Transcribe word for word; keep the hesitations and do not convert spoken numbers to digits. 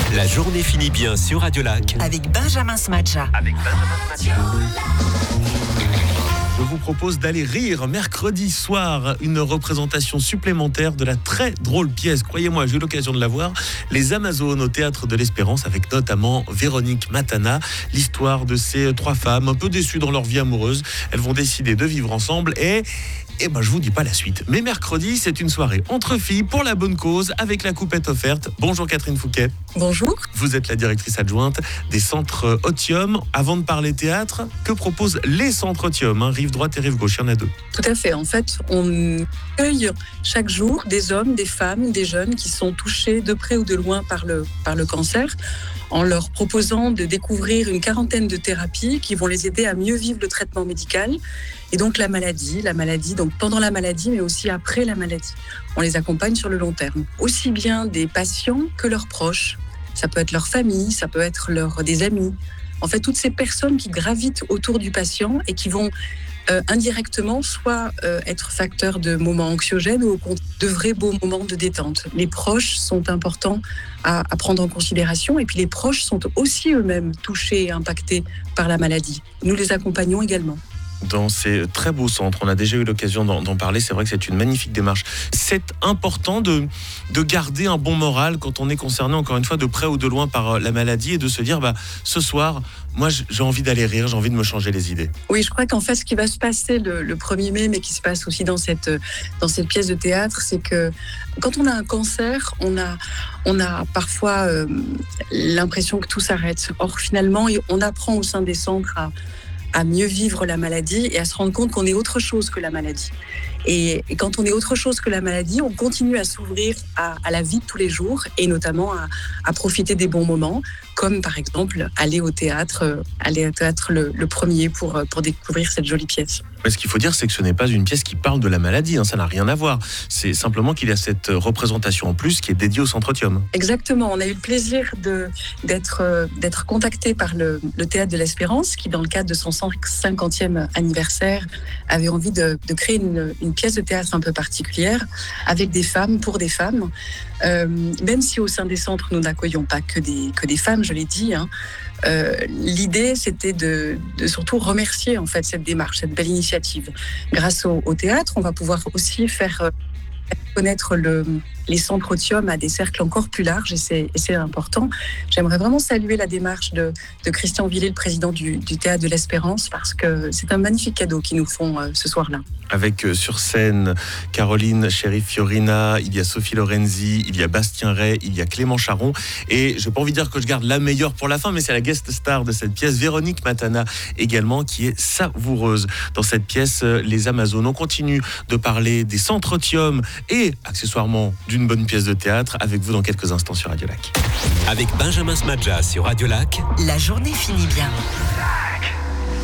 La journée finit bien sur Radio Lac. Avec Benjamin Smadja. Avec Benjamin Smadja. Je vous propose d'aller rire mercredi soir, une représentation supplémentaire de la très drôle pièce. Croyez-moi, j'ai eu l'occasion de la voir. Les Amazones au Théâtre de l'Espérance, avec notamment Véronique Matana. L'histoire de ces trois femmes, un peu déçues dans leur vie amoureuse. Elles vont décider de vivre ensemble et... Eh ben, je vous dis pas la suite. Mais mercredi, c'est une soirée entre filles pour la bonne cause avec la coupette offerte. Bonjour Catherine Fouquet. Bonjour. Vous êtes la directrice adjointe des centres Otium. Avant de parler théâtre, que proposent les centres Otium, hein, rive droite et rive gauche, il y en a deux. Tout à fait. En fait, on accueille chaque jour des hommes, des femmes, des jeunes qui sont touchés de près ou de loin par le, par le cancer, en leur proposant de découvrir une quarantaine de thérapies qui vont les aider à mieux vivre le traitement médical et donc la maladie, la maladie donc pendant la maladie mais aussi après la maladie. On les accompagne sur le long terme, aussi bien des patients que leurs proches. Ça peut être leur famille, ça peut être leur, des amis. En fait, toutes ces personnes qui gravitent autour du patient et qui vont euh, indirectement soit euh, être facteurs de moments anxiogènes ou au contraire de vrais beaux moments de détente. Les proches sont importants à, à prendre en considération et puis les proches sont aussi eux-mêmes touchés et impactés par la maladie. Nous les accompagnons également. Dans ces très beaux centres, on a déjà eu l'occasion d'en, d'en parler, c'est vrai que c'est une magnifique démarche. C'est important de, de garder un bon moral quand on est concerné, encore une fois, de près ou de loin par la maladie et de se dire, bah, ce soir, moi j'ai envie d'aller rire, j'ai envie de me changer les idées. Oui, je crois qu'en fait, ce qui va se passer le, le premier mai, mais qui se passe aussi dans cette, dans cette pièce de théâtre, c'est que quand on a un cancer, on a, on a parfois euh, l'impression que tout s'arrête. Or, finalement, on apprend au sein des centres à à mieux vivre la maladie et à se rendre compte qu'on est autre chose que la maladie. Et, et quand on est autre chose que la maladie, on continue à s'ouvrir à, à la vie de tous les jours et notamment à, à profiter des bons moments, comme par exemple aller au théâtre, euh, aller au théâtre le, le premier pour, pour découvrir cette jolie pièce. Mais ce qu'il faut dire, c'est que ce n'est pas une pièce qui parle de la maladie, hein, ça n'a rien à voir. C'est simplement qu'il y a cette représentation en plus qui est dédiée au centre Otium. Exactement, on a eu le plaisir de, d'être, euh, d'être contacté par le, le Théâtre de l'Espérance qui, dans le cadre de son cent cinquantième anniversaire, avait envie de, de créer une, une pièce de théâtre un peu particulière avec des femmes pour des femmes. Euh, même si au sein des centres, nous n'accueillons pas que des, que des femmes, je l'ai dit, hein, euh, l'idée, c'était de, de surtout remercier en fait cette démarche, cette belle initiative. Grâce au, au théâtre, on va pouvoir aussi faire euh, connaître le, les centres Otium à des cercles encore plus larges et c'est, et c'est important. J'aimerais vraiment saluer la démarche de, de Christian Villet, le président du, du Théâtre de l'Espérance, parce que c'est un magnifique cadeau qu'ils nous font euh, ce soir-là. Avec euh, sur scène Caroline Sheriff Fiorina, il y a Sophie Lorenzi, il y a Bastien Ray, il y a Clément Charon et je n'ai pas envie de dire que je garde la meilleure pour la fin, mais c'est la guest star de cette pièce, Véronique Matana également, qui est savoureuse dans cette pièce euh, Les Amazones. On continue de parler des centres Otium et accessoirement d'une bonne pièce de théâtre avec vous dans quelques instants sur Radio Lac. Avec Benjamin Smadja sur Radio Lac. La journée finit bien.